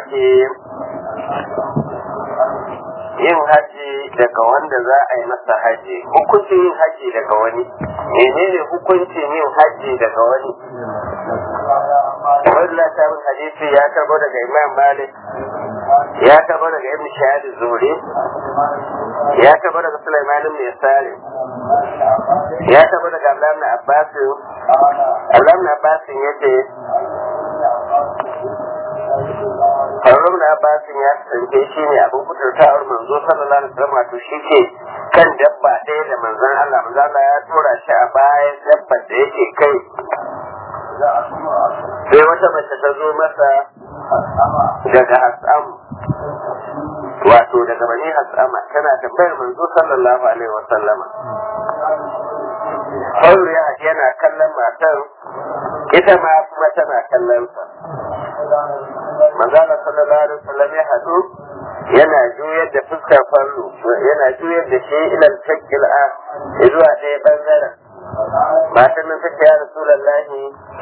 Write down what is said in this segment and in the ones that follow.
ake yin haji daga wanda za a yi masa haji, hukuncin yin haji daga wani, menene hukuncin yin haji daga wani? Wadda ta bin hadisi ya karbo daga Imam Malik, ya karbo daga Ibn Shahab Zuhri, ya karbo daga Sulaiman ibn Yasari, ya karbo daga Abdullah ibn Abbas. Abdullah ibn Abbas yace Abdullah ibn Abbas ya kasance shi ne abin kuturtawar manzo sallallahu alaihi wasallam, wato shi ke kan dabba ɗaya da manzon Allah. Manzon Allah ya tura shi a bayan dabbar da yake kai. Sai wata mace ta zo masa daga Hasam, wato daga Bani Hasama, tana tambayar manzo sallallahu alaihi wasallama. Sauri yana kallon matar, ita ma kuma tana kallon sa. Manzala sallallahu alaihi wasallam ya hadu, yana juyar da fuskar fallo, yana juyar da shi ilal shakil a zuwa ɗaya bangaren. Matan nan take ya Rasulullahi,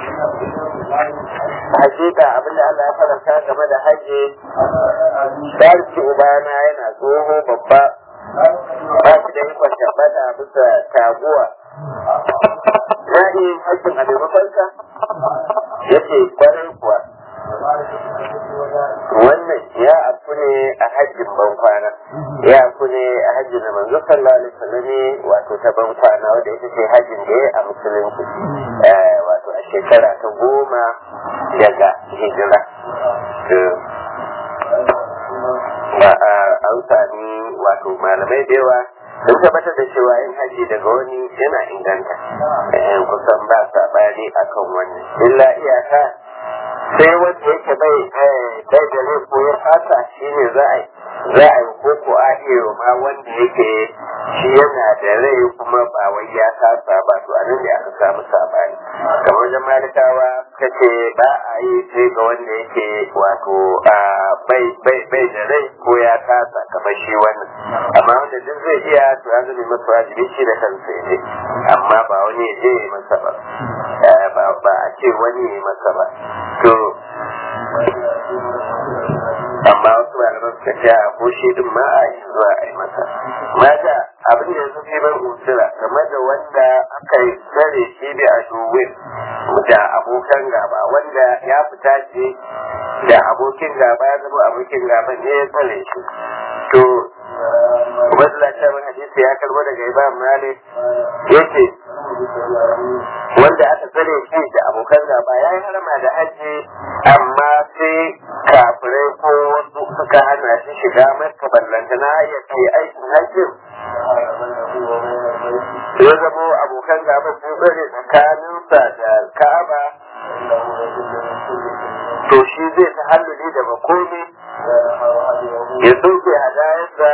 hakika abinda Allah ya faranta game da haji, sarki ubana yana tsoho babba, ba shi da ikon tabbata bisa taguwa. Na iya hajjin a maimakonsa? Yace kwarai kuwa. Wannan ya afu ne a hajjin bankwana, ya afu ne a hajjin da manzo sallallahu alaihi wasallam wato ta bankwana, wanda ita ce hajjin da ya a musulunci, wato a shekara ta 10 daga hijira. An sami wato malamai da yawa sun tabbatar da cewa yin haji daga wani yana inganta, kusan ba saɓani akan wannan, illa iyaka sai wanda yake bai da rai ko ya fata shi ne za a yi koko a iya ma wanda yake shi yana da rai kuma ba wai ya kasa ba, to anan ne aka samu sabani. Kamar wajen malikawa ka ce ba a yi sai ga wanda yake wato bai da rai ko ya kasa kamar shi wannan, amma wanda duk zai iya to ya zama masa wajibi shi da kansa ya, amma ba wani ya je ya masa ba, ba a ce wani ya masa ba. To amma wasu malaman suka ce a ko shi din ma a yi zuwa a yi masa. Mata abin da yanzu fi bar usura game da wanda aka yi tsare shi da a duwin da abokan gaba, wanda ya fita ce da abokin gaba ya zama abokin gaba ne ya tsare shi. To wasu lafiyar hadisi ya karbo daga Imam Malik yake wanda aka tsare shi da abokan gaba ya yi harama da haji, amma sai kafirai ko wasu suka hana shi shiga Makka ballantana ya kai aikin hajjin, ya zama abokan gaba sun tsare tsakaninsa da Ka'aba, to shi zai ta halluli da makomi ya soke hadayarsa,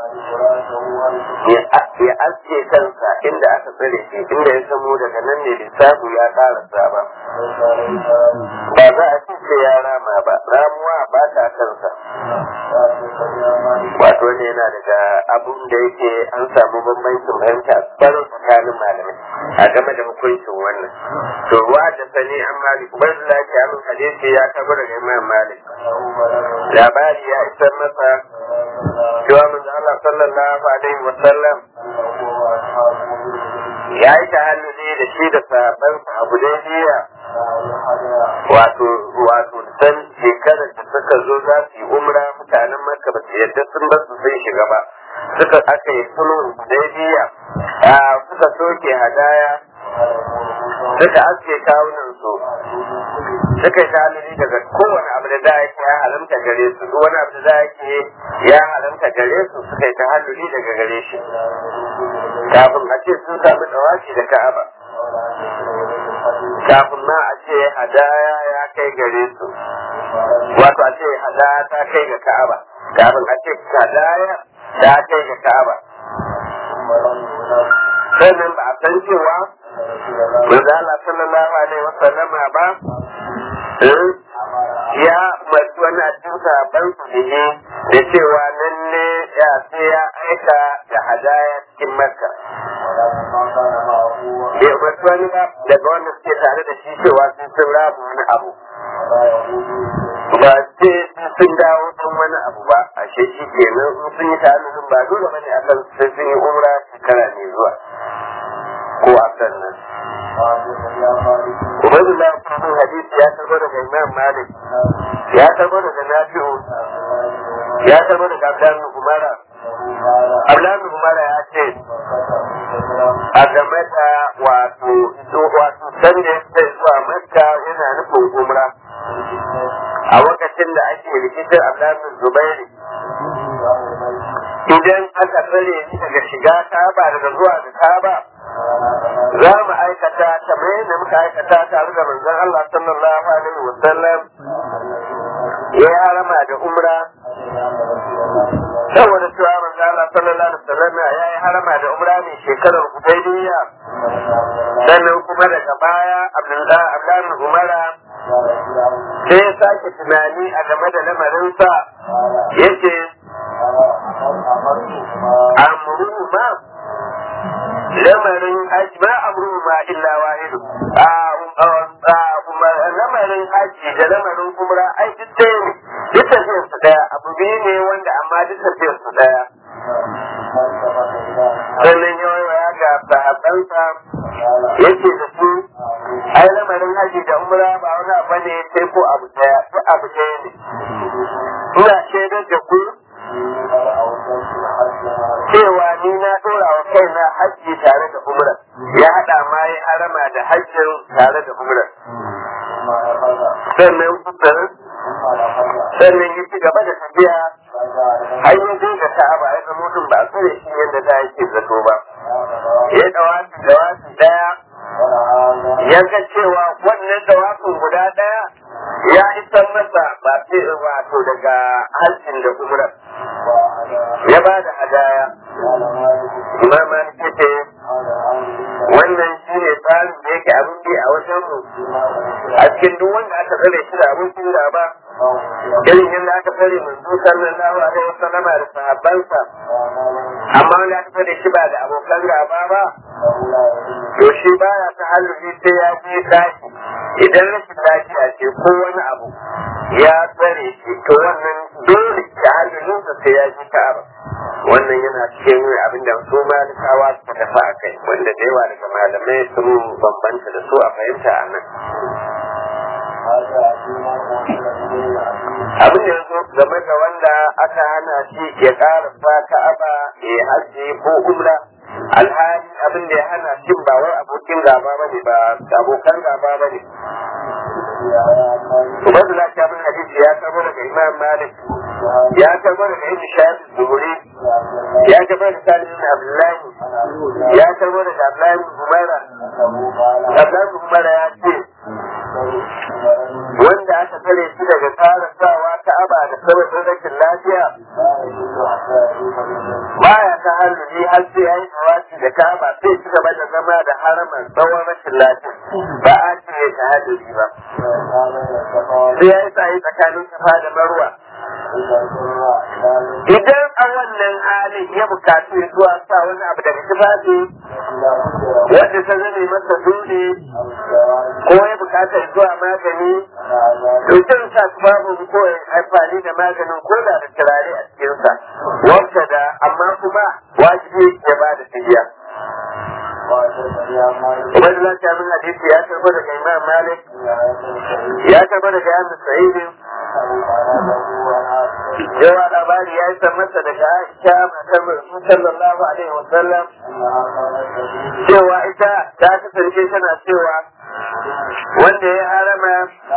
ya aske kansa inda aka tsare shi, inda ya samu daga nan ne lissafu ya karasa ba za a ce ya rama ba, ramuwa ba ta kansa. Wato ne yana daga abun da yake an samu bambancin fahimta tsarin tsakanin malamai a game da hukuncin wannan. To wa da sani an Malik ubaidullah ke amin hadisi ya tabo daga Imam Malik, labari ya isar masa cewa manzo Allah sallallahu alaihi wa sallam ya yi tahalluli da shi da sahabbansa a Hudaybiya, wato san shekarar da suka zo za su yi umra, mutanen Makka ba su yadda sun ba su sun shiga ba, suka aka yi sulhun Hudaybiya, suka soke hadaya, suka aske kawunan su, suka yi tahalluli daga kowane abu da ake ya haramta gare su, duk wani abu da ake ya haramta gare su, suka yi tahalluli daga gare shi kafin a ce sun samu tawafi da Ka'aba, kafin ma a ce hadaya ya kai gare su, wato a ce hadaya ta kai ga Ka'aba, kafin a ce hadaya ta kai ga Ka'aba. Sannan ba a san cewa manzo Allah sallallahu alaihi wasallam ba ya umarci wani a cikin sahabban su ne da cewa nan ne ya sai ya aika da hadaya cikin Makka. Bai umarci wani ba daga wanda suke tare da shi cewa sun rabu wani abu. Ba ce sun dawo don wani abu ba ashe shi kenan sun yi ta'allulin ba dole bane akan sai sun yi umra shekara mai zuwa ko a sannan Ubaidullah ibn hadisi ya karbo daga Imam Malik ya karbo daga Nafi'u ya karbo daga Abdullah Umara Abdullah Umara ya ce a game da wato san da ya zuwa Makka yana nufin umra a lokacin da ake rikicin Abdullah Zubairi idan aka tsare shi daga shiga Kaaba daga zuwa ga Kaaba za mu aikata kamar yadda muka aikata tare da manzon Allah sallallahu alaihi wa sallam ya harama da umra saboda cewa manzon Allah sallallahu alaihi wa sallam ya yi harama da umra ne shekarar Hudaybiyya sannan kuma daga baya Abdullah Umara sai ya sake tunani a game da lamarinsa yace amru ma lamarin haji ba amru ma illa wahidu lamarin haji da lamarin umra ai duk tafiyar su daya abu biyu ne wanda amma duk tafiyar su daya sannan ya ga sahabbansa yake da su ai lamarin haji da umra ba wani abu ne sai ko abu daya ko abu daya ne ina shaidar da ku cewa ni na dora wa kaina hajji tare da umra ya hada ma ya harama da hajjin tare da umra sannan ya ci gaba da tafiya har ya je ga Ka'aba ya zama mutum ba a tsare shi yadda da yake zato ba ya dawafi daya ya ga cewa wannan dawafin guda daya ya isar masa ba sai wato daga hajjin da umra ya ba da hadaya Imam Malik ce wannan shi ne tsarin da yake abin bi a wajen mu a cikin duk wanda aka tsare shi da abokin gaba irin yadda aka tsare manzo sallallahu alaihi wasallam da sahabbansa amma wanda aka tsare shi ba da abokan gaba ba to shi baya ta halin sai ya je daki idan rashin lafiya ce ko wani abu ya tsare shi to wannan dole ta halin sai ya je Ka'aba wannan yana cikin abin da su malikawa suka tafi a kai wanda da yawa daga malamai sun bambanta da su a fahimta a nan abin da yanzu game da wanda aka hana shi ya ƙarasa Ka'aba ya hajji ko umra alhali abin da ya hana shi ba wai abokin gaba bane ba abokan gaba bane Ubaidullah ibn hadisi ya karbo daga Imam Malik ya karbo daga Ibn Shahab Zuhri ya karbo daga Salim bin Abdullah ya karbo daga Abdullah bin Umaira ya ce wanda aka tare shi daga sawa Ka'aba da sabon rashin lafiya baya ta halin har sai ya yi tawafi da Ka'aba sai ci gaba da zama da haraman tsawon rashin lafiya ba a ce ya ta halin ba sai ya yi tsaye tsakanin Safa da Marwa idan a wannan halin ya bukatu zuwa sa wani abu daga tufafi wanda ta zame masa dole ko ya bukatar zuwa magani to kin sa tufafi ko amfani da maganin ko da turare a cikinsa wanda da amma kuma wajibi ya ba da fidiya Ubaidullah ibn hadisi ya karbo daga Imam Malik ya karbo daga Abu Sa'id yawa labari ya yi masa daga Aisha matar Rasul sallallahu alaihi wa sallam cewa ita ta kasance tana cewa wanda ya harama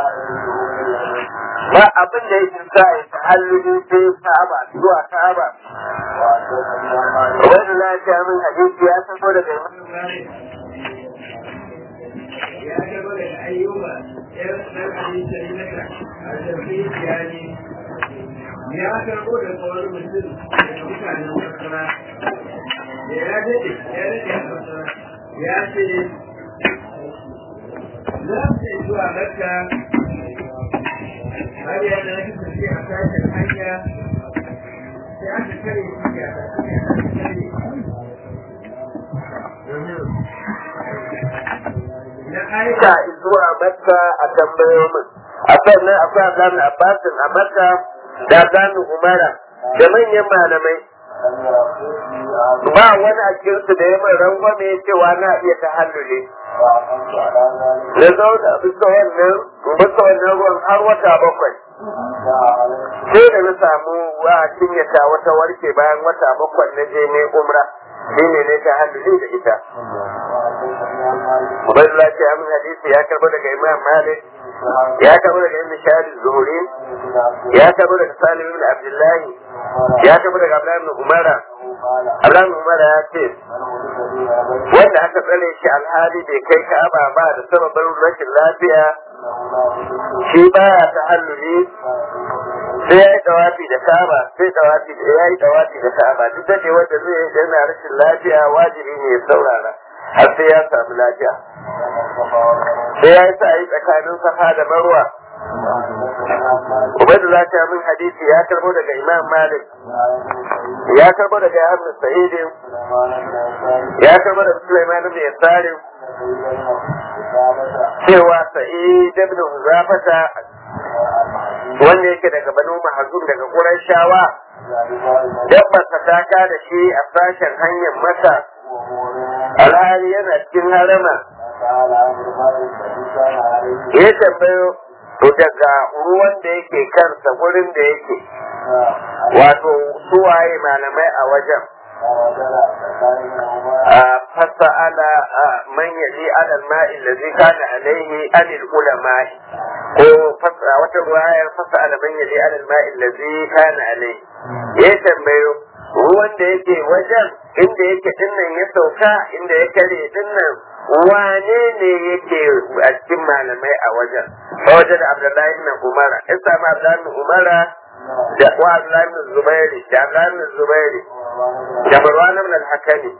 ba abin da yake sa ya tahalluli sai Ka'aba zuwa Ka'aba Ubaidullah ibn hadisi ya karbo daga ya gaba da ayyuba ya tsarki shari'a a jami'in yani ya karbo da kawar mutum da mutanen masana ya daɗe ya ce za su zuwa Makka har yana da tafi a sashen hanya sai aka kare shi a Aisha zuwa Makka a tambayoyin a sannan akwai Abdullahi Abbasin a Makka da Abdullahi Umara da manyan malamai ba wani a cikinsu da ya mai rangwame cewa na iya tahalluli na zauna bisa wannan ruwan har wata 7 sai da na samu wa cinyata wata warke bayan wata 7 na je ne umra shi ne tahalluli da ita. Ubaidullah ce amin hadisi ya karbo daga Imam Malik ya karbo daga Ibn Shahab az-Zuhri ya karbo daga Salim ibn Abdullah ya karbo daga Abdullah ibn Umar ya ce wanda aka tsare shi alhali bai kai Ka'aba ba da sababin rashin lafiya shi baya tahalluli sai ya yi tawafi da Ka'aba ya yi tawafi da Ka'aba duk da ne wanda zai yi yana rashin lafiya wajibi ne ya saurara har sai ya samu lafiya sai ya yi sa'ayi tsakanin Safa da Marwa. Ubaidullah ta min hadisi ya karbo daga Imam Malik ya karbo daga Ibn Sa'id ya karbo daga Sulaiman ibn Yasar cewa Sa'id ibn Huzafata wanda yake daga Banu Mahzum daga Qurayshawa dabbar ta taka da shi a sashen hanyar Makka alhali yana cikin harama ya tambayo daga ruwan da yake kansa gurin da yake wato suwaye malamai a wajen fasa'ala man yaji alal ma'i allazi kana alaihi anil ulama'i ko wata ruwayar fasa'ala man yaji alal ma'i allazi kana alaihi ya tambayo ruwan da yake wajen inda yake dinnan ya sauka inda ya kare dinnan wane ne yake a cikin malamai a wajen da Abdullahi ibn Umar ya samu Abdullahi ibn Umar da Abdullahi ibn Zubairi da Abdullahi ibn Zubairi da Marwan ibn al-Hakami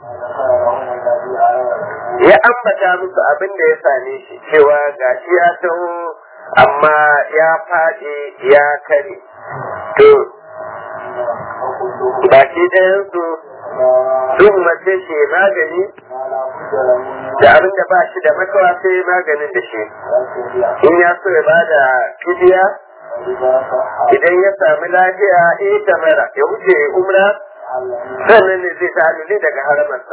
ya ambata musu abin da ya same shi cewa gashi ya taho amma ya faɗi ya kare to baki ɗayansu sun mace shi magani da abin da ba shi da makawa sai maganin da shi in ya so ya bada fidiya idan ya sami lafiya tamara ya wuce umra sannan ne zai ta'aluli daga haramarsa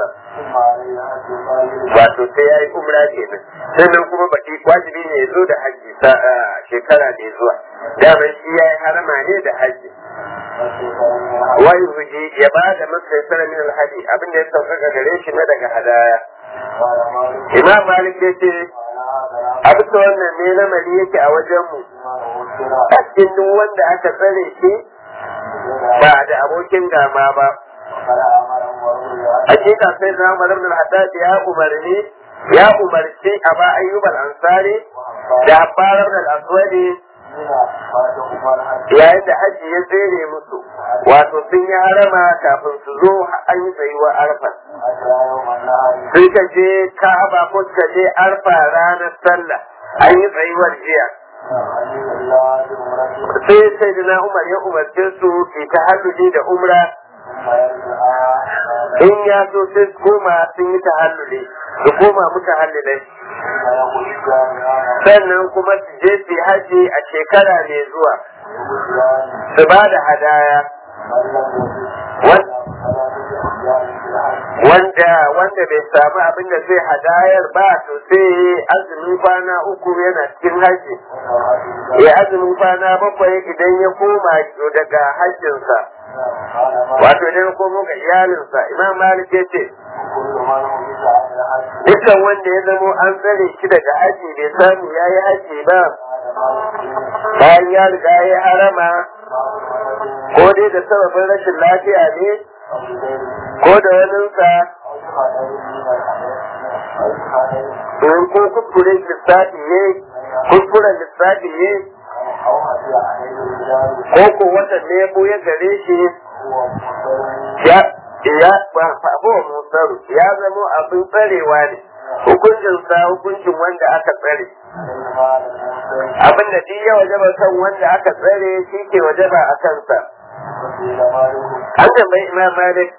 wato sai ya yi umra kenan sannan kuma baki wajibi ne ya zo da hajji shekara ne zuwa daman shi ya yi harama ne da hajji wai huji ya ba da masaisar min alhaji abin da ya sauƙaƙa gare shi na daga hadaya. Imam Malik ya ce a bisa wannan ne lamari yake a wajenmu a cikin duk wanda aka tsare shi ba da abokin gama ba. Hakika sai na Umar ibn al-Haddad ya umarci Aba Ayyub al-Ansari da Abbas ibn al-Aswadi yayin da hajji ya tsere musu wato sun yi harama kafin su zo an yi tsayuwar arfa sai ka je Ka'aba ko ka je arfa ranar sallah an yi tsayuwar jiya sai da Umar ya umarce su ke tahalluli da umra in ya so sai su koma sun yi tahalluli su koma mutahallilai sannan kuma su je su haji a shekara mai zuwa su ba da hadaya wanda bai samu abin da zai hadayar ba to sai azumin kwana 3 yana cikin haji ya azumin kwana 7 idan ya koma daga hajjinsa wato idan ya komo ga iyalinsa. Imam Malik ya ce dukkan wanda ya zamo an tsare shi daga haji bai samu ya yi haji ba bayan ya riga ya harama ko dai da sababin rashin lafiya ne ko da waninsa in ko kuskuren lissafi ne ko ko watan ne ya gare shi ya zamo abin tsarewa ne hukuncin wanda aka tsare abin da duk ya wajaba kan wanda aka tsare shi ke wajaba a kansa. An tambayi Imam Malik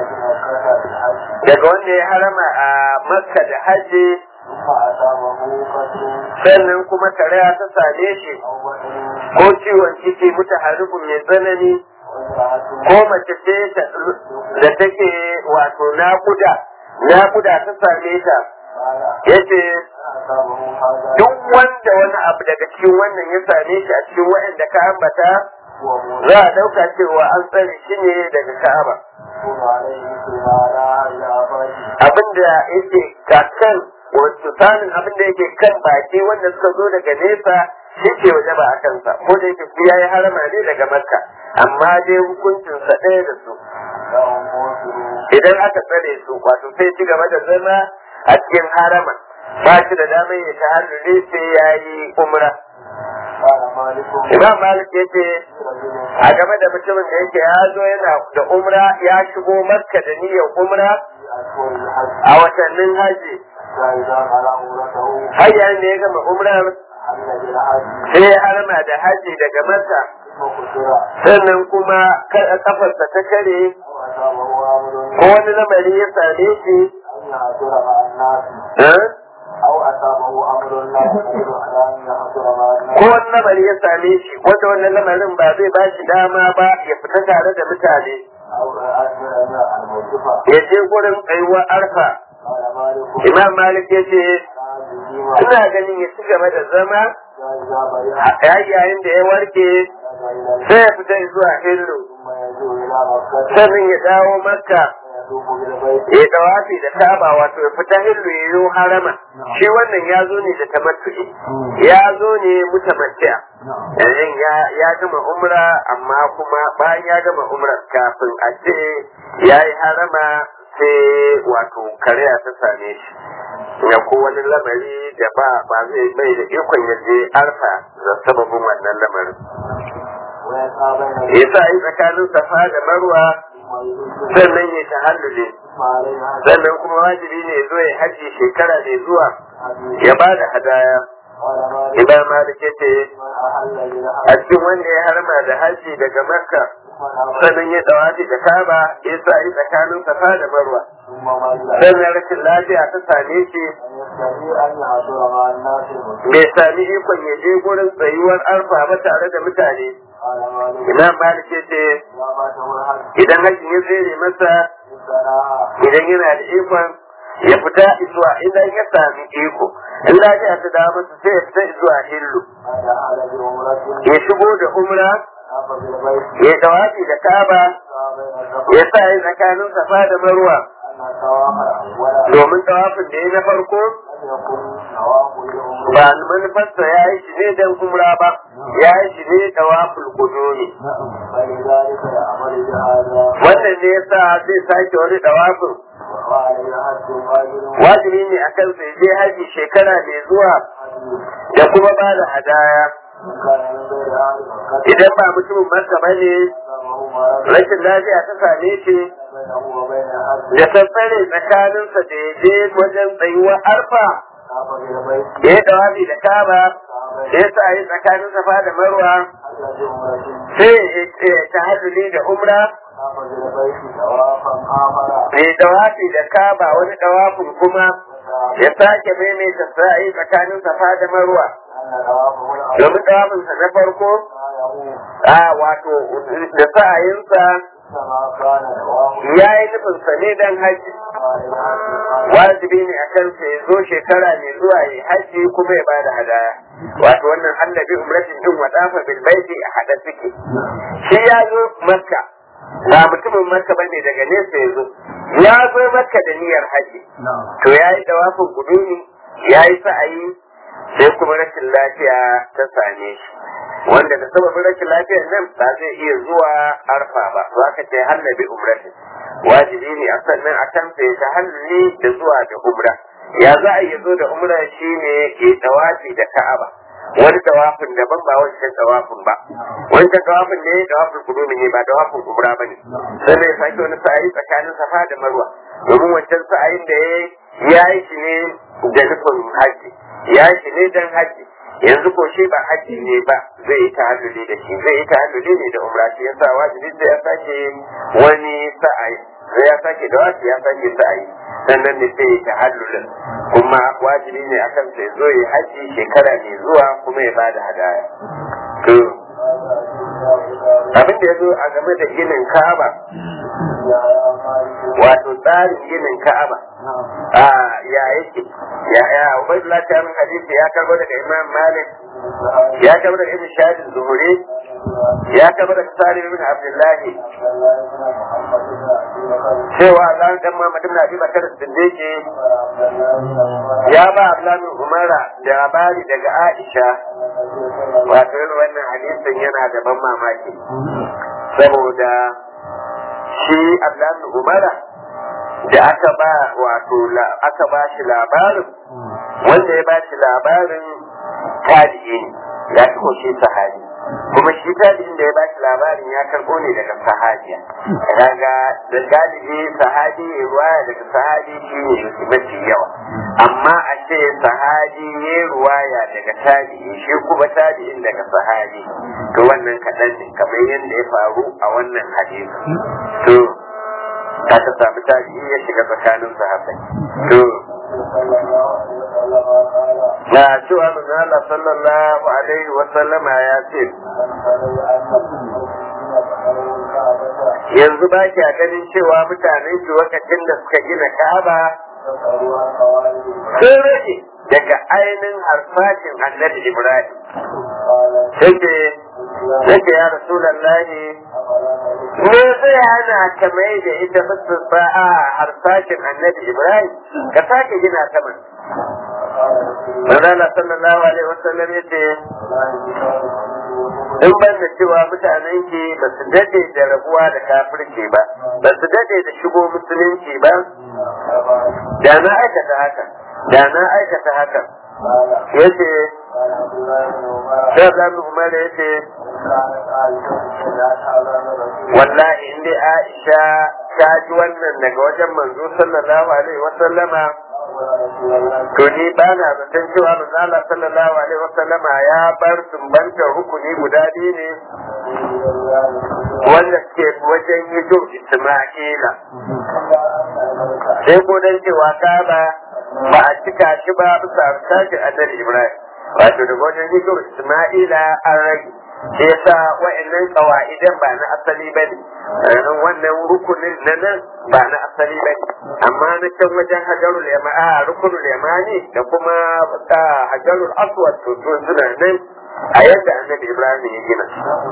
daga wanda ya harama a Makka da Hajji sannan kuma karaya ta same shi ko ciwon ciki mutaharrifun mai tsanani ko mace ce da take wato naƙuda ta same ta yace duk wanda wani abu daga cikin wannan ya same shi a cikin waɗanda ka ambata za a ɗauka cewa an tsare shi ne daga Ka'aba. Abinda yake kakan wato sanin abinda yake kan baki wanda suka zo daga nesa shi ke waje ba a kansa ko da yake ya yi harama ne daga Makka amma dai hukuncinsa ɗaya da su. Idan aka tsare su wato sai ci gaba da zama a cikin harama ba shi da damar ya ta hannu sai ya yi umra. Imam Malik yake a game da mutumin da yake ya zo yana da umra ya shigo Makka da niyyar umra a watannin haji har yayin da ya gama umra sai ya harama da haji daga Makka sannan kuma kafarsa ta kare ko wani lamari ya same shi ko wani lamari ya same shi wanda wannan lamarin ba zai ba shi dama ba ya fita tare da mutane ya je gurin tsayuwar arfa. Imam Malik ya ce ina ganin ya ci gaba da zama yayin da ya warke sai ya fita zuwa Hillu sannan ya dawo Makka ya dawafi da Ka'aba wato ya fita Hillu ya yi harama. Shi wannan ya zo ne da tamattu'i, ya zo ne mutamatti'a. Ya gama umra amma kuma bayan ya gama umra kafin a ce ya yi harama sai wato kariya ta same shi. Ya ko wani lamari da ba zai bai da ikon ya je arfa da sababin wannan lamarin. Ya sa yi tsakanin Safa da Marwa sannan ya tahallule sannan kuma wajibi ne zo ya haji shekara mai zuwa ya ba da hadaya. Imam Malik yace a cikin wanda ya harma da haji daga Makka sannan ya dawafi da Kaaba ya sa yi tsakanin Safa da Marwa sannan rashin lafiya ta same shi bai sami ikon ya je gurin tsayuwar arfa ba tare da mutane. Imam Malik yace idan hakin ya tsere masa idan yana da ikon ya fita zuwa idan ya sami iko in lafiya ta dawo masa sai ya fita zuwa Hillu ya shigo da umra ya dawafi da Kaaba ya sa yi tsakanin Safa da Marwa domin tawafin da ya na farko ba manufarsa ya yi shi ne don umra ba ya yi shi ne tawafin kudumi. Wannan ne yasa zai sake wani tawafin wajibi ne a kan sai je haji shekara mai zuwa da kuma ba da hadaya. Idan ba mutumin Makka ba ne rashin lafiya ta same shi da tattare tsakaninsa da ya je wajen tsayuwar arfa ya yi dawafi da Kaaba ya sa yi tsakanin Safa da Marwa sai ya tahalluli da umra ya dawafi da Kaaba wani dawafin kuma ya sake maimaita sa'i tsakanin Safa da Marwa domin dawafinsa na farko wato da sa'ayinsa ya yi nufinsa ne don haji wajibi ne a kansa ya zo shekara mai zuwa ya haji kuma ya bada hadaya wato wannan annabi umratin din wadafa bil baiti a hada suke. Shi ya zo Makka ba mutumin Makka bane daga nesa ya zo Makka da niyyar haji to ya yi dawafin gudumi ya yi sa'ayi sai kuma rashin lafiya ta same shi wanda da sababin rashin lafiyar nan ba zai iya zuwa arfa ba za ka ce hannabi umratin wajibi ne a sannan a kan sai ta hannu da zuwa da umra. Ya za a yi zo da umra shi ne ke tawafi da Ka'aba wani tawafin daban ba wancan tawafin ba wancan tawafin ne tawafin kudumi ne ba tawafin umra ba ne sannan ya sake wani sa'ayi tsakanin Safa da Marwa domin wancan sa'ayin da ya yi shi ne da nufin haji ya yi shi ne don haji yanzu ko shi ba haji ne ba zai yi tahalluli da shi zai yi tahalluli ne da umra shi yasa wajibi sai ya sake wani sa'ayi sai ya sake da wasu ya sake sa'ayi sannan ne sai ya tahallulin kuma wajibi ne akan sai zo ya haji shekara mai zuwa kuma ya bada hadaya to abin da ya zo a game da ginin Ka'aba wato tsarin ginin Ka'aba ya yake ya Ubaydullah ta min hadisi ya karbo daga Imam Malik ya karbo daga Ibn Shahid az-Zuhri ya karbo daga Salim ibn Abdullah cewa zan dan Muhammad ibn Abi Bakr as-Siddiq ya ba Abdullah bin Umar da labari daga Aisha wato wannan hadisin yana da ban mamaki saboda shi Abdullah bin Umar da aka ba shi labarin wanda ya ba shi labarin tabi'i ne ya kuma shi sahabi kuma shi tabi'in da ya ba shi labarin ya karbo ne daga sahabiya kaga da galibi sahabi ya ruwaya daga sahabi shi ne mafi yawa amma a ce sahabi ya ruwaya daga tabi'i shi kuma tabi'in daga sahabi to wannan kaɗan ne kamar yadda ya faru a wannan hadisi to ta samu tabi'i ya shiga tsakanin sahabbai to na cewa manzo Allah sallallahu alaihi wa sallama ya ce yanzu ba ki ganin cewa mutanen ki lokacin da suka gina Ka'aba sun rage daga ainihin harfashin annabi Ibrahim sai ya Rasulullahi me zai hana ka mai da ita musu sa'a harsashin annabi Ibrahim ka sake gina ta man Manzala sallallahu alaihi wasallam ya ce in ban da cewa mutanen ki ba su dade da rabuwa da kafirci ba ba su dade da shigo musulunci ba da na aikata haka yace sai Abdullahi Umar yace wallahi in dai Aisha ta ji wannan daga wajen manzo sallallahu alaihi wasallama to ni ba na zaton cewa manzo Allah sallallahu alaihi wasallama ya bar sumbantar rukuni guda biyu ne wanda ke wajen hijjo Isma'ila sai ko dan cewa ka ba a cika shi ba bisa sakin annabi Ibrahim wato daga wajen hijjo Isma'ila an rage sai yasa wa'annan kawaidan ba na asali bane wannan rukunin na nan ba na asali bane amma na can wajen hajarul yamani rukunul yamani da kuma hajarul aswad to suna nan a yadda annabi Ibrahim ya gina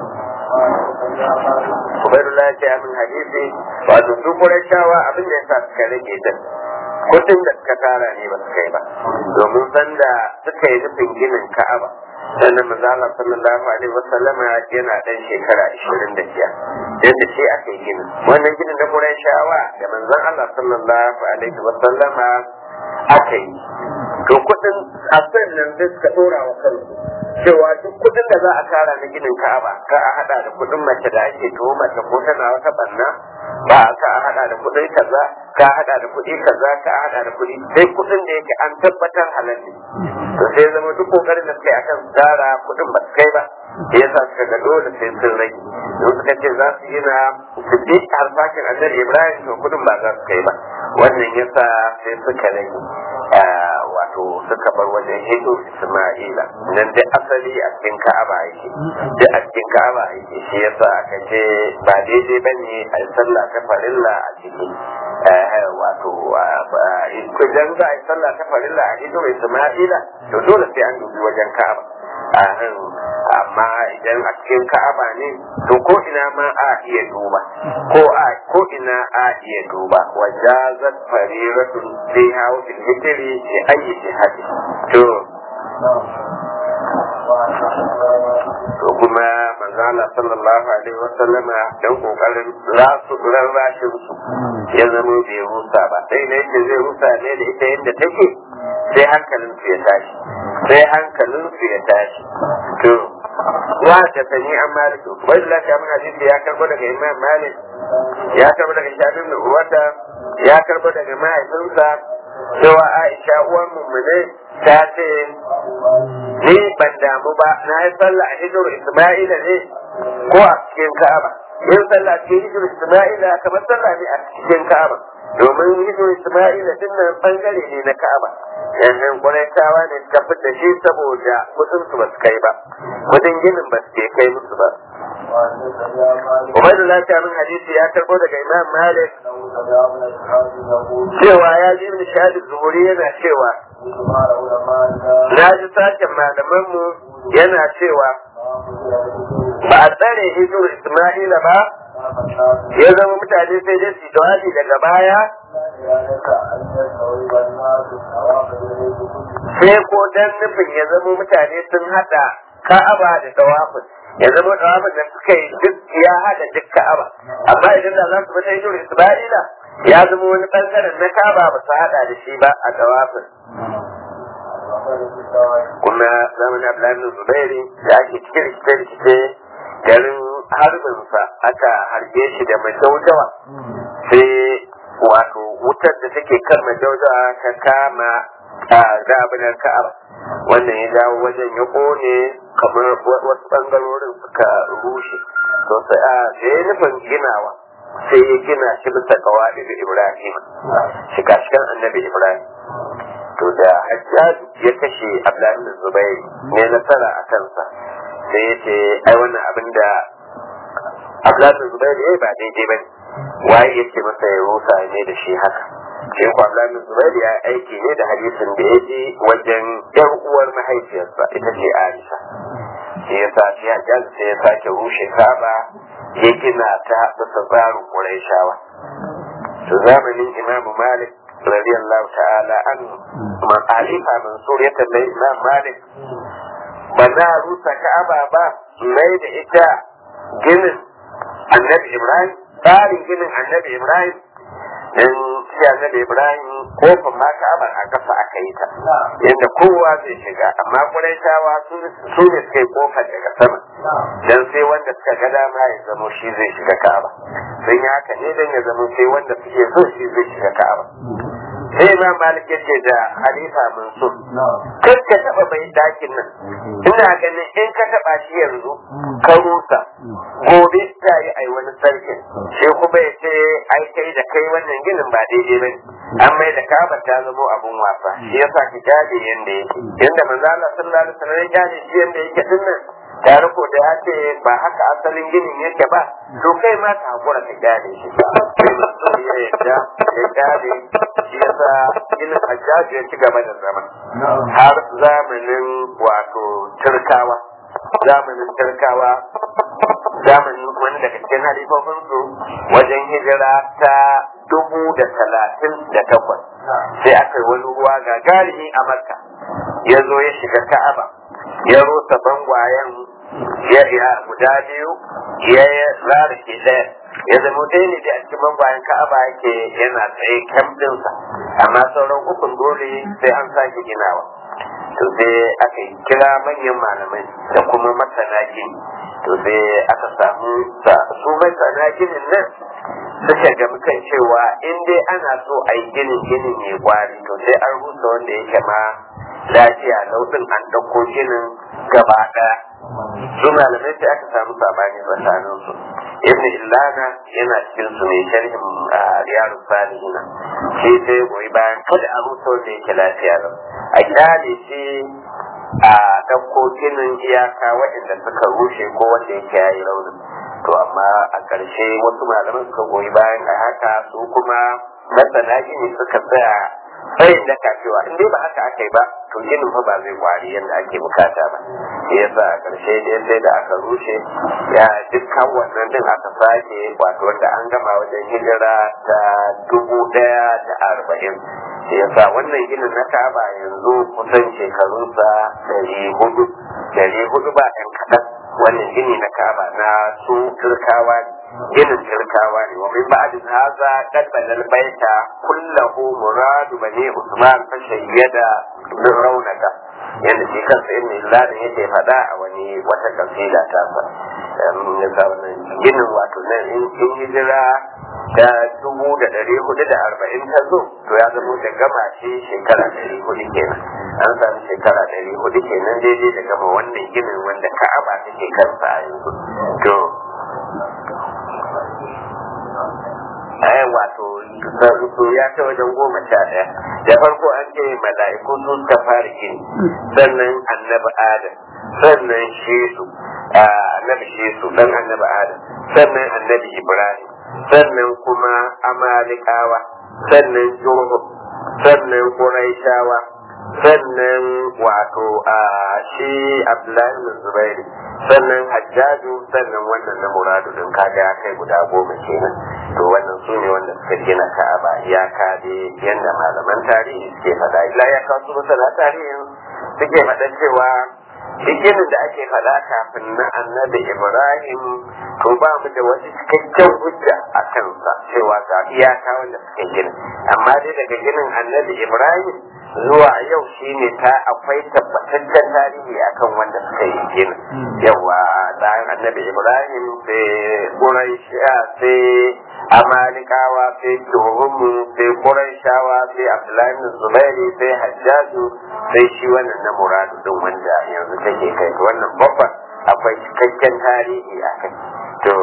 Ubaydullah ya ce min hadisi wato su Qurayshawa abin da yasa suka rage ta kudin da suka tara ne ba su kai ba domin sanda suka yi nufin ginin Ka'aba sannan manzo Allah sallallahu alaihi wasallam yana dan shekara 25 yadda shi aka yi ginin wannan ginin da Qurayshawa da manzon Allah sallallahu alaihi wasallam aka yi to kudin asan nan da suka dora wa kansu cewa duk kudin da za a tara na ginin Ka'aba ka a hada da kudin mace da ake tuhuma ta ko tana wata banna ba ka a hada da kudin kaza ka hada da kudi kaza ka hada da kudi sai kudin da yake an tabbatar halal ne to sai zama duk kokarin da kai akan tsara kudin ba kai ba yasa suka ga dole sai sun rage don suka ce za su gina su bi harfakin annabi Ibrahim to kudin ba za su kai ba wannan yasa sai suka rage wato suka bar wajen hidu Isma'ila nan dai asali a cikin Ka'aba yake da a cikin Ka'aba yake shi yasa aka ce ba daidai bane a sallah ta farilla a cikin wato idan za a yi sallah ta farilla a hidu Isma'ila to dole sai an dubi wajen Ka'aba amma idan a cikin Ka'aba ne to ko ina ma a iya duba ko ina a iya duba wajazat fariratun fiha wa fil hijri fi ayyi jihati to kuma manzo Allah sallallahu alaihi wasallam dan kokarin rarrashin su ya zama bai rusa ba sai ne yake zai rusa ne da ita yadda take sai hankalin su ya tashi to wa ta sani an malik wai la ta mun hadisi ya karbo daga Imam Malik ya karbo daga Shafi ibn Urwata ya karbo daga mahaifinsa cewa Aisha uwar mu'mine ta ce ni ban damu ba na yi sallah a hijiru Isma'ila ne ko a cikin Ka'aba yin sallah cikin hijiru Isma'ila kamar sallah ne a cikin Ka'aba domin hijiru Isma'ila din nan bangare ne na Ka'aba yanzu Qurayshawa ne suka fitta shi saboda kudin su ba su kai ba kudin ginin ba su kai musu ba Ubaidullah ta min hadisi ya karbo daga Imam Malik cewa ya ji Ibn Shahab Zuhuri yana cewa na ji sashen malamanmu yana cewa ba a tsare hijiru Isma'ila ba ya zama mutane sai dai su tawafi daga baya sai ko dan nufin ya zama mutane sun hada Ka'aba da tawafin ya zama tawafin da suka yi duk ya hada duk Ka'aba amma idan da za su bata hijiru Isma'ila ya zama wani bangaren na Ka'aba ba su hada da shi ba a tawafin kuma zamanin Abdullahi Zubairi da ake cikin rikice-rikice garin harbinsa aka harbe shi da majaujawa sai wato wutar da take kan majaujawa ta kama a dabinar Ka'aba wannan ya dawo wajen ya kone kamar wasu bangarorin suka rushe to sai ya nufin ginawa sai ya gina shi bisa kawai da Ibrahim shiga-shigan annabi Ibrahim to da Hajjaj ya kashe Abdullahi Zubairi ne nasara a kansa sai ya ce ai wannan abin da Abdullahi Zubairi ya ba daidai bane waye yake masa ya rusa ne da shi haka sai ko Abdullahi Zubairi ya aiki ne da hadisin da ya ji wajen yar uwar mahaifiyarsa ita ce Aisha sai ya sa shi Hajjaj sai ya sake rushe Ka'aba ya gina ta bisa tsarin Qurayshawa to zamanin Imam Malik radiyallahu ta'ala anhu man alifa Mansur ya tambayi Imam Malik ba za a rusa Ka'aba ba mai da ita ginin annabi Ibrahim tsarin ginin annabi Ibrahim in shi annabi Ibrahim kofin ma Ka'aba a kasa aka yi ta yadda kowa zai shiga amma Qurayshawa su ne suka yi kofar daga sama dan sai wanda suka ga dama ya zamo shi zai shiga Ka'aba sun yi haka ne dan ya zamo sai wanda suke so shi zai shiga Ka'aba sai Imam Malik yace da Halifa Mansur kar ka taba bai dakin nan ina ganin in ka taba shi yanzu ka rusa gobe ta yi ai wani sarkin sai kuma yace ai kai da kai wannan ginin ba daidai bane an mai da Ka'aba ta zama abun wasa shi yasa ki gane yanda yake yanda manzo Allah sallallahu alaihi wasallam ya gane shi yanda yake dinnan tare ko da ya ce ba haka asalin ginin yake ba to kai ma ka hakura ka gane shi ya yadda ya gane shi yasa ginin Hajjaj ya ci gaba da zama har zamanin wato Turkawa zamanin wani daga cikin halifofinsu wajen hijira ta 1038 sai aka yi wani ruwa gagarumi a Makka ya zo ya shiga Ka'aba ya rusa bangwayen ya guda biyu ya rarrake ɗaya ya zama ɗaya ne da a cikin bangwayen Ka'aba yake yana tsaye kamɗinsa amma sauran ukun dole sai an sake ginawa to sai aka kira manyan malamai da kuma masana gini to sai aka samu su masana ginin nan suka gamu kan cewa in dai ana so a yi ginin ne kwari to sai an rusa wanda yake ma lafiya lauɗin an ɗauko ginin gaba ɗaya su malamai sai aka samu sabani tsakanin su ibn illana yana cikin su mai sharhin riyadu salihina shi sai goyi bayan kada a rusa wanda yake lafiya lau a kyale shi a ɗauko ginin iyaka waɗanda suka rushe ko wanda yake yayi raunin to amma a ƙarshe wasu malaman suka goyi bayan a haka su kuma masana gini suka tsaya tsayin da cewa in dai ba haka aka yi ba to ginin fa ba zai kwari yadda ake bukata ba yasa a ƙarshe dai sai da aka rushe ya dukkan wannan din aka sake wato wanda an gama wajen hijira ta 1040 yasa wannan ginin na Ka'aba yanzu kusan shekarunsa 400 ba ɗan kaɗan wannan gini na Ka'aba na su Turkawa ne ginin Turkawa ne wa min ba'd hadha qad badal baita kullahu muradu bani Usman fa shayyada min raunaka yanda shi kansa ibn Allah ne yake faɗa a wani wata kasida ta sa yasa wannan ginin wato nan in hijira ta 1440 ta zo to ya zama da gama shi shekara 400 kenan an sami shekara 400 kenan daidai da gama wannan ginin wanda Ka'aba take kansa a yanzu to wato su ya ta wajen 11 da farko an ce mala'iku su suka fara gini sannan annabi Adam sannan Shesu annabi Shesu dan annabi Adam sannan annabi Ibrahim sannan kuma Amalikawa sannan Jurhum sannan Quraishawa sannan wato shi Abdullahi bin Zubairi sannan Hajjaju sannan wannan na Muradu din kaga ya kai guda 10 kenan to wannan su ne wanda suka gina Ka'aba ya kade yanda malaman tarihi suke faɗa illa ya kawo su masana tarihin suke faɗa cewa ginin da ake faɗa kafin na annabi Ibrahim to ba mu da wasu cikakken hujja a kansa cewa ga iyaka wanda suka gina amma dai daga ginin annabi Ibrahim zuwa yau shine ta akwai tabbataccen tarihi akan wanda suka yi gina yawa bayan annabi Ibrahim sai Quraisha sai Amalikawa sai Juhumu sai Quraishawa sai Abdullahi bin Zubairi sai Hajjaju sai shi wannan na Muradu din wanda yanzu take kai wannan babba akwai cikakken tarihi a kai to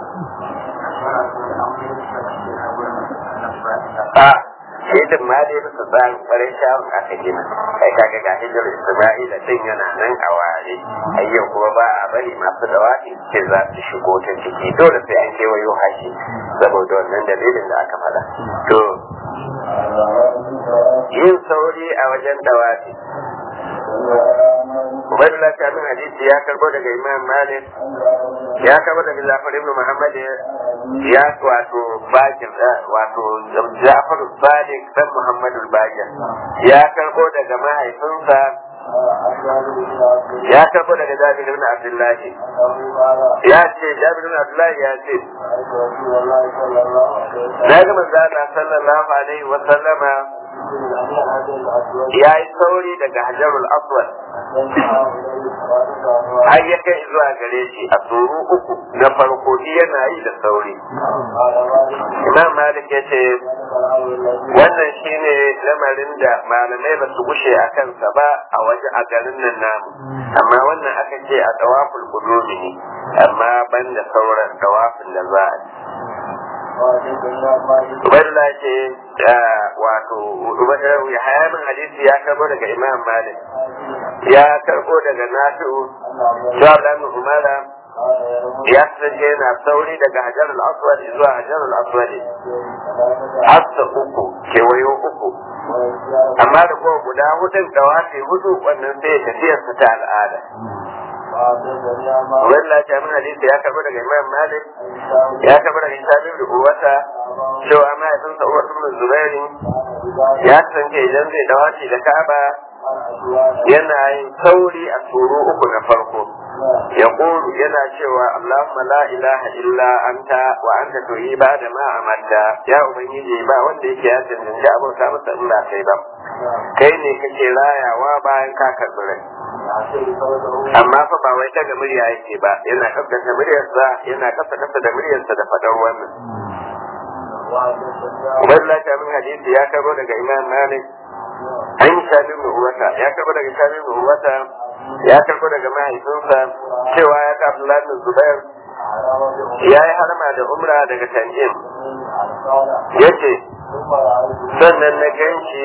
shaidan ma dai bisa tsarin ƙwarai shawun aka gina kai kaga ga hijar Isma'ila din yana nan a ware ayyau kuma ba a bari masu dawaki ce za su shigo ta ciki dole sai an kewayo hashi saboda wannan dalilin da aka faɗa to yin sauri a wajen dawaki Ubaidullah Kamin hadisi ya karbo daga Imam Malik ya karbo daga Ja'far ibn Muhammad ya wato Bakir wato Ja'far Sadiq dan Muhammad al-Bakir ya karbo daga mahaifinsa ya karbo daga Jabir ibn Abdullah ya ce Jabir ibn Abdullah ya ce daga manzo Allah sallallahu alaihi wa sallama ya yi sauri daga Hajarul Aswad har ya kai zuwa gare shi a tsoro 3 na farko yana yi da sauri. Imam Malik ya ce wannan shine lamarin da malamai ba su gushe a kansa ba a waje a garin nan namu amma wannan aka ce a tawaful qudumi ne amma banda sauran tawafin da za a yi. Ubaidullah ce wato hayamin hadisi ya karbo daga Imam Malik ya karbo daga Nafi'u Jabir Umara ya kasance yana sauri daga Hajar al-Aswad zuwa Hajar al-Aswad hasa 3 kewayo 3 amma da kuma guda 4 dawafi 4 wannan sai tafiyar ta al'ada Ubaidullah ta min hadisi ya karbo daga Imam Malik ya karbo daga Jabir da Uwata cewa mahaifinsa Umar ibn Zubair ya kasance idan zai dawaci da Ka'aba yana yin sauri a tsoro 3 na farko ya ƙuru yana cewa Allahumma la ilaha illa anta wa anta tuhiba da ma amadda ya ubangiji ba wanda yake ya tantance abota masa in ba kai ba kai ne kake rayawa bayan ka karɓi rai amma fa ba wai daga murya yake ba yana kaskanta muryarsa yana kasa da muryarsa da fadar wannan Ubaidullah ta min hadisi ya karbo daga Imam Malik an Shamim bin Uwata ya karbo daga Shamim bin Uwata ya karbo daga mahaifinsa cewa ya ka Abdullah bin Zubair ya yi harma da umra daga Tanjim yace sannan na ganshi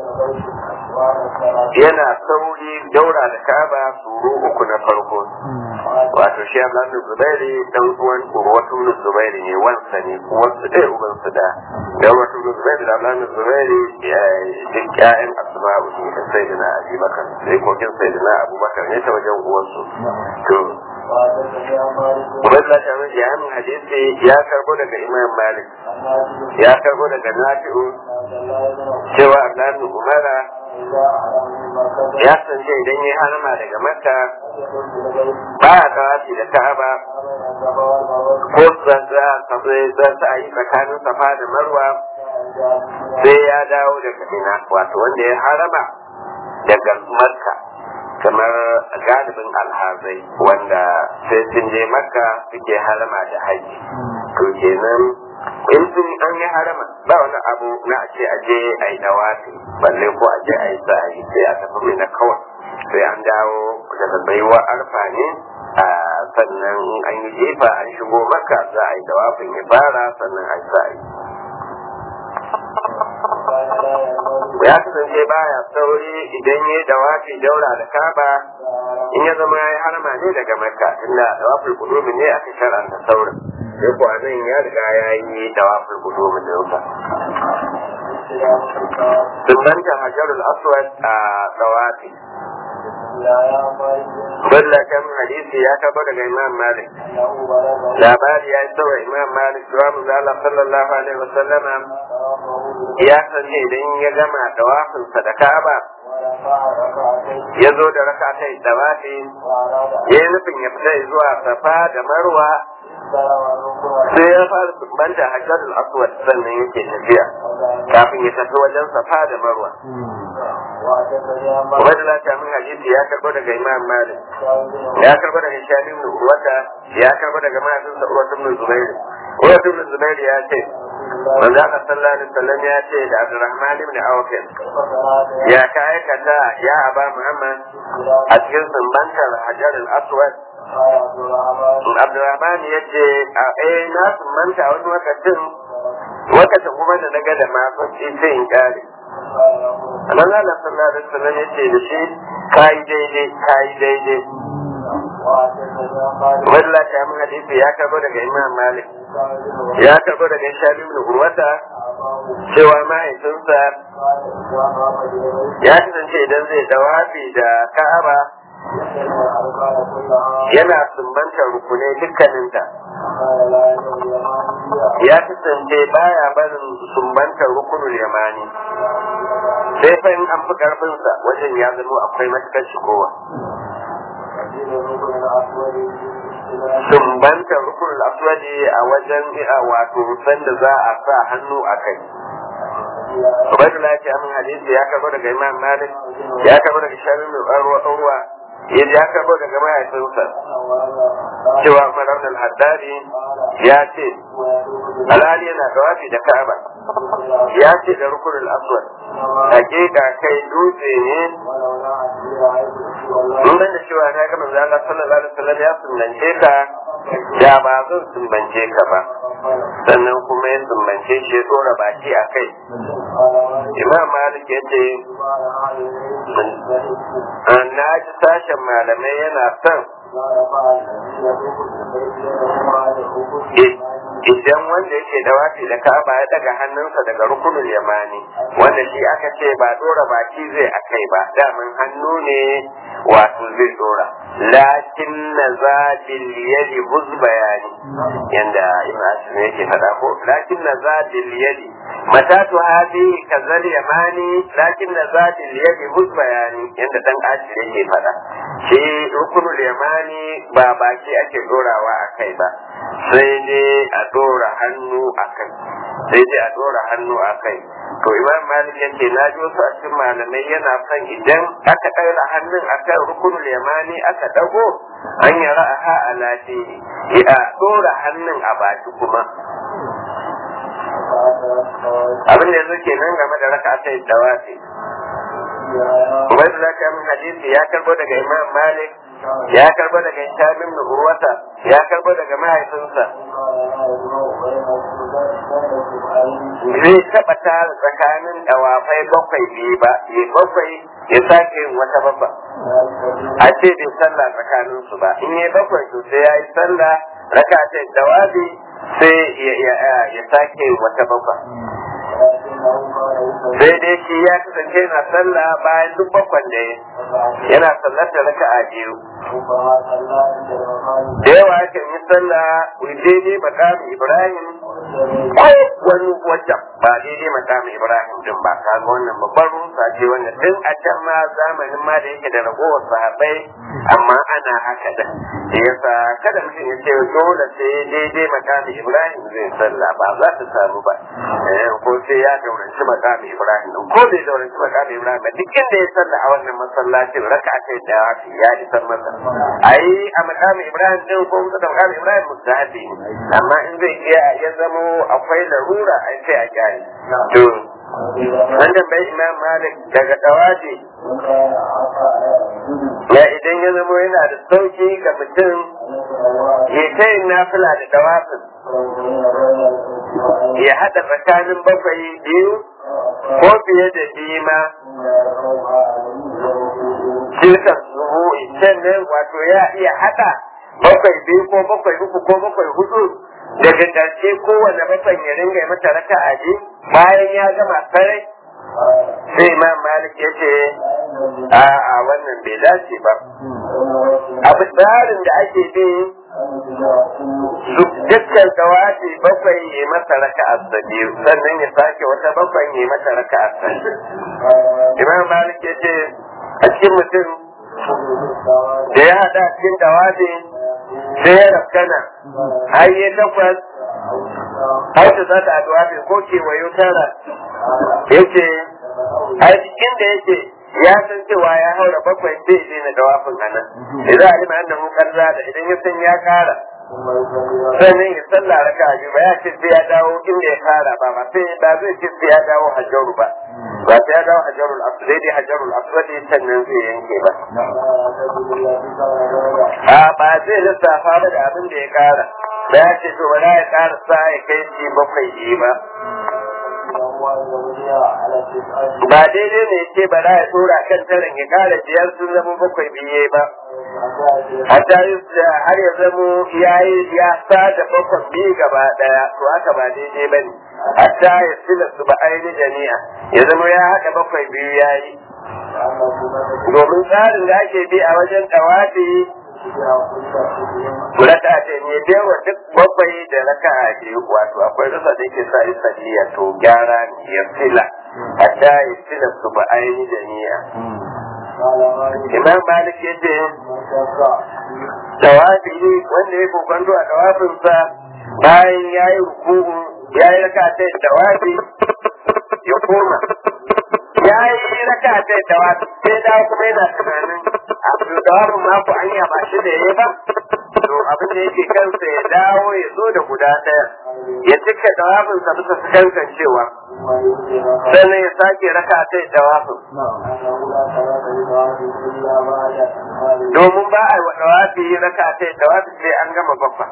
yana sauri daura da Ka'aba suru 3 na farko wato shi Abdullah bin Zubairi dan uwan Urwatu bin Zubairi ne wansa ne uwansu ɗaya ubansu da Urwatu bin Zubairi da Abdullah bin Zubairi duk ƴaƴan Asma'u ne da Sayyidina Abi Bakar sai kokin Sayyidina Abu Bakar ne ta wajen uwansu to Ubaidullah ta min ya min hadisi ya karbo daga Imam Malik ya karbo daga Nafi'u cewa Abdullah bin Umara ya sanje idan ya harama daga Makka ba a tawafi da Ka'aba ko za a yi tsakanin Safa da Marwa sai ya dawo daga Mina wato wanda ya harama daga Makka kamar galibin alhazai wanda sai sun je Makka suke harama da haji to kenan in sun an yi harama ba wani abu na a ce a je a yi dawafi balle ko a je a yi sa'i sai a tafi mai na kawai sai an dawo daga baiwa arfa ne a sannan an yi jefa an shigo maka za a yi dawafin ya fara sannan a yi sa'i ya kasance baya sauri idan ya yi dawafi daura da kaba in ya zama ya yi harama ne daga makka tunda dawafin kudumi ne aka sharanta saurin sai kuwa nan ya riga ya yi dawafin kudumi ne wuta sunanta hajarul aswad a dawafi balla kan hadisi ya taba daga imam malik labari ya yi saura imam malik cewa mu zala sallallahu alaihi wasallama ya sanye idan ya gama dawafinsa da ka'aba ya zo da raka ta dawafi ya yi nufin ya fita zuwa safa da marwa sai ya fara banta hajjarul aswad sannan yake tafiya kafin ya tafi wajen safa da marwa wanda lati min hadisi ya karbo daga imam malik ya karbo daga shali ibn urwata ya karbo daga mahaifinsa urwata ibn zubair urwata ibn zubair ya ce manzo Allah sallallahu alaihi wasallam ya ce da Abdurrahman ibn Auf ya ka aikata ya aba Muhammad a cikin sumbantar Hajar al-Aswad Abdurrahman ya ce na sumbanta a wani wakacin kuma da naga da mafi sai in kare Allah sallallahu alaihi wasallam ya ce da shi kai daidai wanda ta mun hadisi ya karbo daga Imam Malik ya karbo daga Shabi ibn Urwata cewa mahaifinsa ya kasance idan zai dawafi da Ka'aba yana sumbantar rukunai dukkaninta ya kasance baya barin sumbantar rukunul yamani sai fa in an fi karfinsa wajen ya zama akwai matukar shigowa sumbantar rukunul aswadi a wajen wato sanda za a sa hannu a kai Ubaidullah ya ce amin hadisi ya karbo daga Imam Malik ya karbo daga Shabib bin Urwa ya karbo daga mahaifinsa cewa Umar ibn al-Haddadi ya ce alhali yana dawafi da Ka'aba ya ce da rukunul aswad hakika kai dutse ne mun da cewa na ga manzo Allah sallallahu alaihi wasallam ya sunnance ka da ba zan sumbance ka ba sannan kuma ya sumbance shi dora baki a kai Imam Malik ya ce na ji sashen malamai yana son idan wanda yake dawafi da Ka'aba ya daga hannunsa daga rukunul yamani wanda shi aka ce ba dora baki zai akai ba daman hannu ne wato zai dora lakin nazadil yadi buz bayani yanda Ibn Ashur yake fada ko lakin nazadil yadi matatu hadi kazal yamani lakin nazadil yadi buz bayani yanda dan Ashur yake fada shi rukunul yamani ba baki ake dorawa akai ba sai dai a dora hannu akai to Imam Malik yace na ji wasu a cikin malamai yana son idan aka ɗaura hannun akan rukunul yamani aka dago an yi ra'aha ala dini ya dora hannun a baki kuma abin da yanzu kenan game da raka'atai dawafi Ubaidullah ta min hadisi ya karbo daga Imam Malik ya karbo daga Hisham ibn Urwata ya karbo daga mahaifinsa zai taɓa tara tsakanin dawafai bakwai biyu ba ya bakwai ya sake yin wata babba a ce bai sallah tsakanin su ba in yi bakwai to sai ya yi sallah raka'atai dawafi sai ya sake yin wata babba sai dai shi ya kasance yana sallah bayan duk bakwan da yana sallar da raka'a biyu da yawa kan yi sallah daidai makamin Ibrahim ko wani wajen ba daidai makamin Ibrahim din ba kaga wannan babbar rusa ce wanda tun a can ma zamanin ma da yake da ragowar sahabbai amma ana haka da yasa kada mutum ya ce dole sai daidai makamin Ibrahim zai sallah ba za ta samu ba ko sai ya dauranci makamin Ibrahim din ko bai dauranci makamin Ibrahim ba duk inda ya sallah a wannan masallacin raka'a da ya isar masa ai a makamin Ibrahim din ko da makamin Ibrahim mustahabi amma in zai iya ya zamo akwai larura ai sai a kyale to wannan bai Imam Malik daga dawaji ya idan ya zamo yana da sauki ga mutum ya kai nafila da dawafin ya hada tsakanin bakwai biyu ko fiye da biyu ma tilkan zuhu sannan wato ya iya hada bakwai biyu ko bakwai uku ko bakwai hudu daga ƙarshe kowane bakwai ya ringa mata raka'a ji bayan ya gama sarai sai Imam Malik ya ce a wannan bai dace ba abu tsarin da ake bi dukkan gawaji bakwai ya mata raka'a ta biyu sannan ya sake wata bakwai ya mata raka'a ta biyu. Imam Malik ya ce a cikin mutum da ya hada cikin gawaji sai ya rafkana har yi takwas har ta za ta aduwa ko kewayo tara ya ce a cikin da yake ya san cewa ya haura bakwai sai ya na dawafin a nan idan a lima annan hukar da idan ya san ya kara sannan ya sallah raka biyu ba ya ce sai ya dawo inda ya kara ba sai ba zai ce sai ya dawo hajjaru ba sai ya dawo hajjarul aswad dai hajjarul aswad sannan zai yanke ba ba zai lissafa ba da abin da ya kara ba ya ce to ba za ya kara sa ya kai shi bakwai yi ba ba daidai ne ce ba za ya tura kan tarin ya kara biyar sun zama bakwai biye ba hatta har ya zamo ya sa da bakwai biyu gaba daya to haka ba daidai ba ne hatta ya sila su ba aini jami'a ya zama ya haɗa bakwai biyu ya yi domin tsarin da ake bi a wajen tawafi raka ce ne bewa duk bakwai da raka a biyu wato akwai rasa da yake sa yi sadiya to gyara ne ya sila hatta ya sila su ba aini jami'a Imam Malik ya ce tawafi wanda ya kokonto a tawafinsa bayan ya yi ruku'u ya yi raka ta tawafi ya koma ya yi raka ta tawafi sai dawo kuma yana tunanin abu tawafin mako an yi ba shi da ya ba to abin da yake kansa ya dawo ya zo da guda ɗaya ya cika tawafinsa bisa su kankancewa sannan ya sake raka ta tawafin domin ba a yi wa tawafi raka ta tawafi sai an gama babba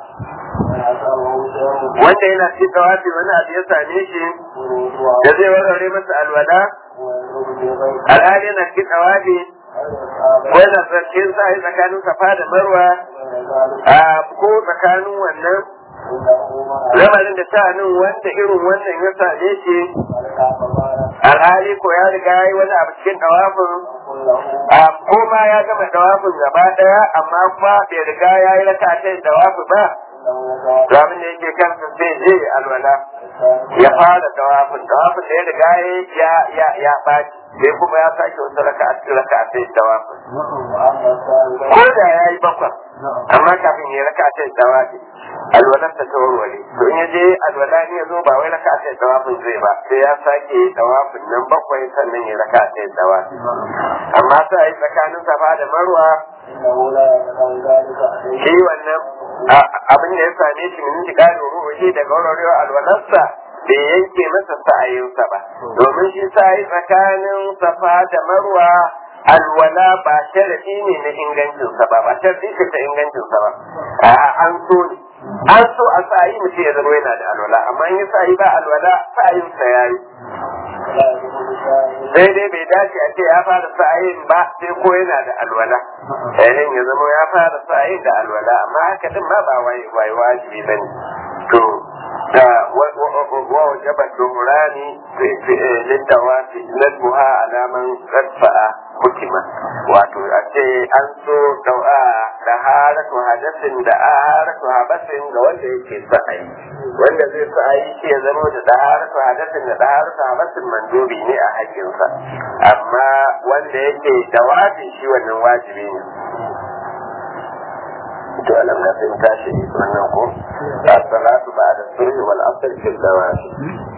wanda yana cikin tawafi wani abu ya same shi da zai warware masa alwala alhali yana cikin tawafi wanda cikin sa'i tsakanin safa da marwa ko tsakanin wannan lamarin da sha'anin wanda irin wannan ya same shi alhali ko ya riga ya yi wani abu cikin tawafin ko ma ya gama tawafin gaba daya amma kuma bai riga ya yi raka ta tawafi ba to abin da yake kansa sai je alwala ya fara tawafin da ya riga ya baci sai kuma ya sake wata raka sai tawafin ko da ya yi bakwai amma kafin ya raka sai tawafi alwalarsa ta warware to in ya je alwala ne ya zo ba wai raka sai tawafin zai ba sai ya sake tawafin nan bakwai sannan ya raka sai tawafi amma sai tsakanin safa da marwa shi wannan abin da ya same shi min shiga da ruhi daga warwarewa alwalarsa bai yanke masa sa'ayinsa ba domin shi sa'ayi tsakanin safa da marwa alwala ba sharadi ne na ingancinsa ba sharadi ce ta ingancinsa ba an so a sa'ayi mutum ya zama yana da alwala amma in sa'ayi ba alwala sa'ayinsa ya yi sai dai bai dace a ce ya fara sa'ayin ba sai ko yana da alwala yayin ya zama ya fara sa'ayin da alwala amma haka din ma ba wai wajibi bane to da ووجب الدهران للدواب ندبها على من رفع حكمة wato a ce an so daharatu hadasin da aharatu habasin ga wanda yake sa'ayi wanda zai sa'ayi shi ya zama da daharatu hadasin da daharatu habasin mandubi ne a haƙƙinsa amma wanda yake da wajibi shi wannan wajibi ne to alam na sun tashi wannan ko as-salatu ba'da subhi wal asr fil dawasi